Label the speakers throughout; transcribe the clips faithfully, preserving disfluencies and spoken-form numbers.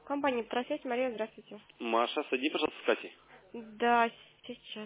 Speaker 1: Компания «Петросвязь», Мария, здравствуйте.
Speaker 2: Маша, сади, пожалуйста, с Катей.
Speaker 1: Да, сейчас.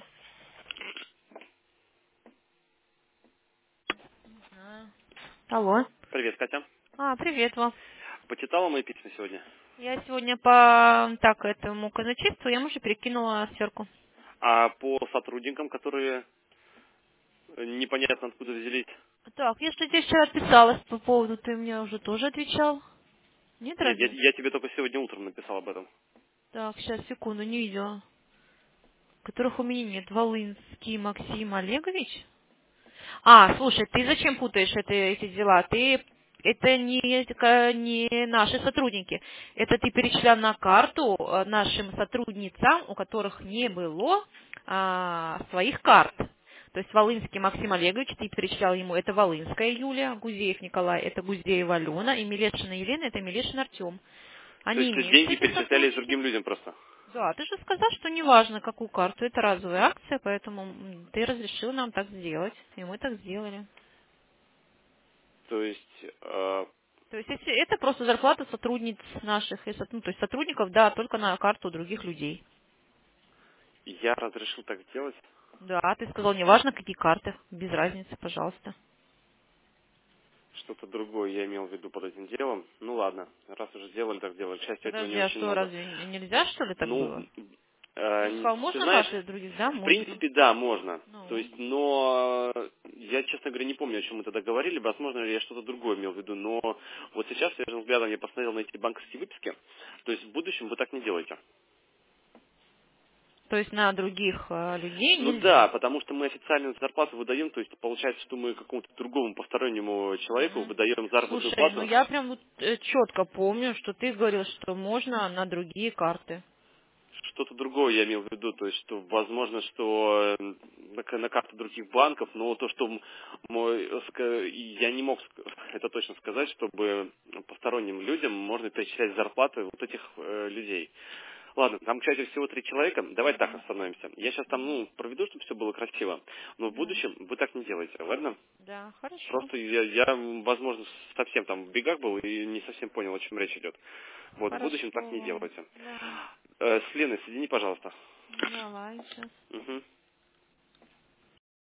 Speaker 1: А. Алло.
Speaker 2: Привет, Катя.
Speaker 1: А, привет вам.
Speaker 2: Почитала мои письма сегодня?
Speaker 1: Я сегодня по так этому казначейству я мужу перекинула сверху.
Speaker 2: А по сотрудникам, которые э, непонятно откуда взялись?
Speaker 1: Так, я что тебе вчера отписалась по поводу, ты мне уже тоже отвечал? Нет,
Speaker 2: Нет, я,
Speaker 1: разве?
Speaker 2: я тебе только сегодня утром написал об этом.
Speaker 1: Так, сейчас, секунду, не видела. Которых у меня нет. Волынский Максим Олегович? А, слушай, ты зачем путаешь это, эти дела? Ты это не, это не наши сотрудники. Это ты перечислял на карту э, нашим сотрудницам, у которых не было а, своих карт. То есть Волынский Максим Олегович, ты перечислял ему, это Волынская Юлия, Гузеев Николай, это Гузеева Алена, и Милешина Елена, это Милешин Артем.
Speaker 2: То
Speaker 1: Они
Speaker 2: есть
Speaker 1: имеются,
Speaker 2: деньги
Speaker 1: эти
Speaker 2: перечислялись
Speaker 1: сотрудники.
Speaker 2: другим людям просто?
Speaker 1: Да, ты же сказал, что неважно, какую карту, это разовая акция, поэтому м, ты разрешил нам так сделать, и мы так сделали.
Speaker 2: То есть э,
Speaker 1: То есть если это просто зарплата сотрудниц наших, и сот- ну, то есть сотрудников, да, только на карту других людей.
Speaker 2: я разрешил так сделать?
Speaker 1: Да, ты сказал, неважно, какие карты, без разницы, пожалуйста.
Speaker 2: Что-то другое я имел в виду под этим делом. Ну ладно, раз уже сделали, так сделали. К счастью, этого не
Speaker 1: Подожди, а
Speaker 2: очень
Speaker 1: что,
Speaker 2: много.
Speaker 1: разве н- нельзя, что ли, так
Speaker 2: Ну,
Speaker 1: было? Ты же
Speaker 2: э,
Speaker 1: сказал,
Speaker 2: ты
Speaker 1: можно
Speaker 2: знаешь,
Speaker 1: карты других, да,
Speaker 2: в
Speaker 1: можно.
Speaker 2: принципе, да, можно. То
Speaker 1: Ну,
Speaker 2: есть, но э, я, честно говоря, не помню, о чем мы тогда говорили. Возможно, я что-то другое имел в виду. Но вот сейчас свежим взглядом я посмотрел на эти банковские выписки. То есть в будущем вы так не делаете.
Speaker 1: то есть на других э, людей
Speaker 2: Ну да,
Speaker 1: нельзя.
Speaker 2: потому что мы официальную зарплату выдаем, то есть получается, что мы какому-то другому постороннему человеку
Speaker 1: Мгм.
Speaker 2: выдаем заработную
Speaker 1: Слушай, ну
Speaker 2: плату.
Speaker 1: я прям вот четко помню, что ты говорил, что можно на другие карты.
Speaker 2: Что-то другое я имел в виду, то есть, что возможно, что э, на, к- на карту других банков, но то, что м- мой, э, ска- я не мог ск- это точно сказать, чтобы посторонним людям можно перечислять зарплаты вот этих э, людей. Ладно, там, кстати, всего три человека, давай так
Speaker 1: Мгм.
Speaker 2: остановимся. Я сейчас там, ну, проведу, чтобы все было красиво, но в
Speaker 1: Да,
Speaker 2: будущем вы так не делаете, ладно?
Speaker 1: да, хорошо.
Speaker 2: Просто я, я, возможно, совсем там в бегах был и не совсем понял, о чем речь идет. Вот, в будущем так не
Speaker 1: Хорошо.
Speaker 2: делайте.
Speaker 1: Да.
Speaker 2: Э, с Леной соедини, пожалуйста.
Speaker 1: Давай сейчас.
Speaker 2: Мгм.